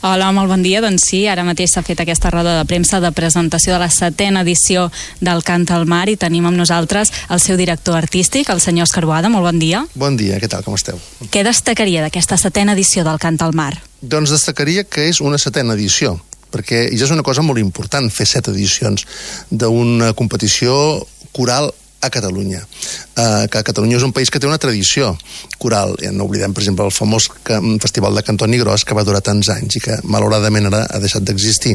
Hola, molt bon dia. Doncs sí, ara mateix s'ha fet aquesta roda de premsa de presentació de la 7ª edició del Cant al Mar i tenim amb nosaltres el seu director artístic, el senyor Òscar Boada. Molt bon dia. Bon dia, què tal, com esteu? Què destacaria d'aquesta 7ª edició del Cant al Mar? Doncs destacaria que és una 7ª edició, perquè ja és una cosa molt important fer 7 edicions d'una competició coral a Catalunya. Que Catalunya és un país que té una tradició coral. Ja no oblidem, per exemple, el famós Festival de Cantó Nigrós, que va durar tants anys i que, malauradament, ara ha deixat d'existir.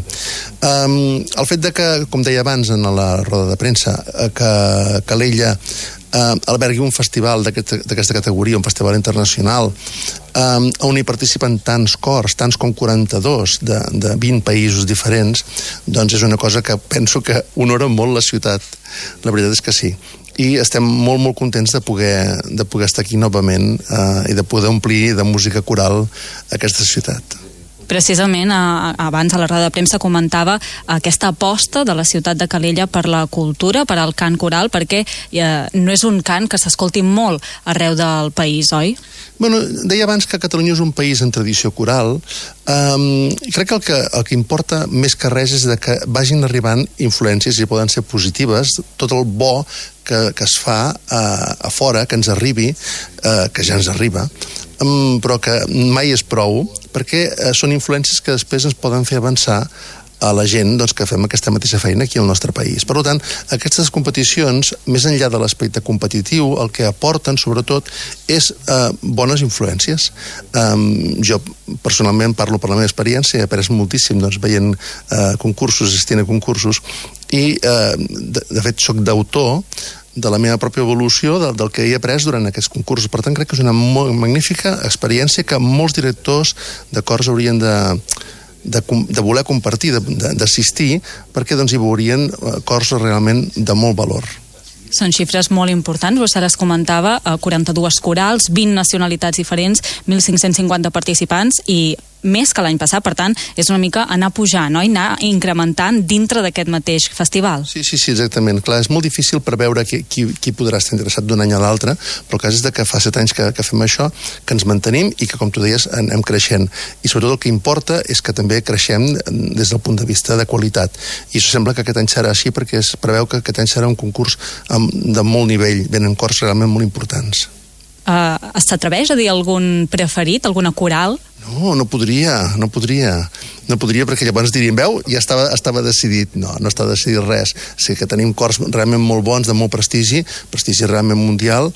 El fet de que, com deia abans en la roda de premsa, que Calella albergui un festival d'aquesta categoria, un festival internacional, on hi participen tants cors, tants com 42 de 20 països diferents, doncs és una cosa que penso que honora molt la ciutat. La veritat és que sí. I estem molt, molt contents de poder estar aquí novament i de poder omplir de música coral aquesta ciutat. Precisament, abans a la roda de premsa comentava aquesta aposta de la ciutat de Calella per la cultura, per al cant coral, perquè no és un cant que s'escolti molt arreu del país, oi? Bueno, deia abans que Catalunya és un país en tradició coral. Crec que el que importa més que res és que vagin arribant influències i poden ser positives, tot el bo que es fa a fora, que ens arribi, que ja ens arriba, però que mai és prou, perquè són influències que després ens poden fer avançar a la gent que fem aquesta mateixa feina aquí al nostre país. Per tant, aquestes competicions, més enllà de l'aspecte competitiu, el que aporten, sobretot, és bones influències. Jo, personalment, parlo per la meva experiència, he après moltíssim veient concursos, assistint a concursos, i, de fet, soc d'autor de la meva pròpia evolució, del que he après durant aquests concursos. Per tant, crec que és una magnífica experiència que molts directors de cors haurien de voler compartir, d'assistir, perquè hi veurien cors realment de molt valor. Són xifres molt importants, vostè les comentava, 42 corals, 20 nacionalitats diferents, 1.550 participants i més que l'any passat, per tant, és una mica anar pujant, no? I anar incrementant dintre d'aquest mateix festival. Sí, exactament. Clar, és molt difícil preveure qui podrà estar interessat d'un any a l'altre, però el cas és que fa 7 anys que fem això, que ens mantenim i que, com tu deies, anem creixent. I sobretot el que importa és que també creixem des del punt de vista de qualitat. I això sembla que aquest any serà així, perquè es preveu que aquest any serà un concurs de molt nivell, venen cors realment molt importants. S'atreveix a dir algun preferit, alguna coral? No podria, perquè llavors diríem, veu, ja estava decidit. No està decidit res. Sí que tenim cors realment molt bons, de molt prestigi realment mundial,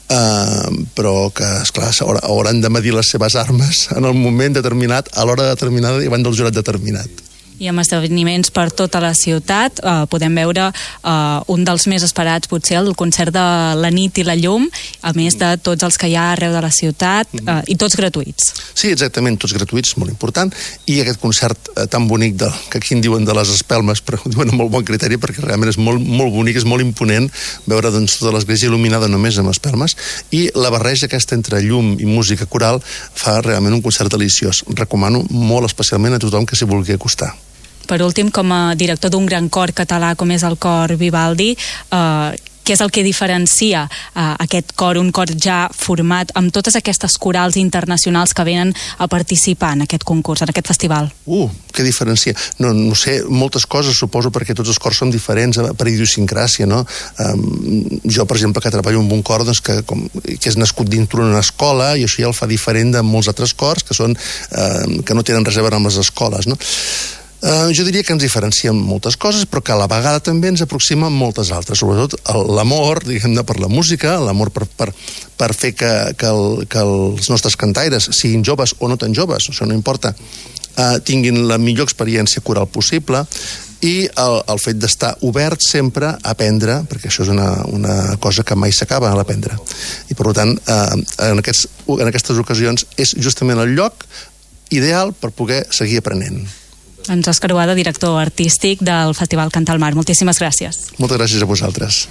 però que, esclar, hauran de medir les seves armes en el moment determinat, a l'hora determinada i davant del jurat determinat. I amb esdeveniments per tota la ciutat podem veure un dels més esperats, potser el concert de la nit i la llum, a més de tots els que hi ha arreu de la ciutat, i tots gratuïts. Sí, exactament, tots gratuïts, molt important, i aquest concert tan bonic que aquí en diuen de les espelmes, però ho diuen amb molt bon criteri perquè realment és molt, molt bonic, és molt imponent veure tota l'església il·luminada només amb espelmes, i la barreja aquesta entre llum i música coral fa realment un concert deliciós. Recomano molt especialment a tothom que s'hi vulgui acostar. Per últim, com a director d'un gran cor català com és el cor Vivaldi, què és el que diferencia aquest cor, un cor ja format amb totes aquestes corals internacionals que venen a participar en aquest concurs, en aquest festival? Què diferencia? No sé, moltes coses, suposo, perquè tots els cors són diferents per idiosincràsia, no? Jo, per exemple, que treballo en un cor que és nascut dintre d'una escola, i això ja el fa diferent de molts altres cors que no tenen res a veure amb les escoles, no? Jo diria que ens diferenciem moltes coses, però que a la vegada també ens aproxima moltes altres, sobretot l'amor, diguem-ne, per la música, l'amor per fer que els nostres cantaires, siguin joves o no tan joves, això no importa, tinguin la millor experiència coral possible, i el fet d'estar obert sempre a aprendre, perquè això és una cosa que mai s'acaba a l'aprendre. I per tant, en aquestes ocasions és justament el lloc ideal per poder seguir aprenent. Òscar Boada, director artístic del Festival Cant al Mar. Moltíssimes gràcies. Moltes gràcies a vosaltres.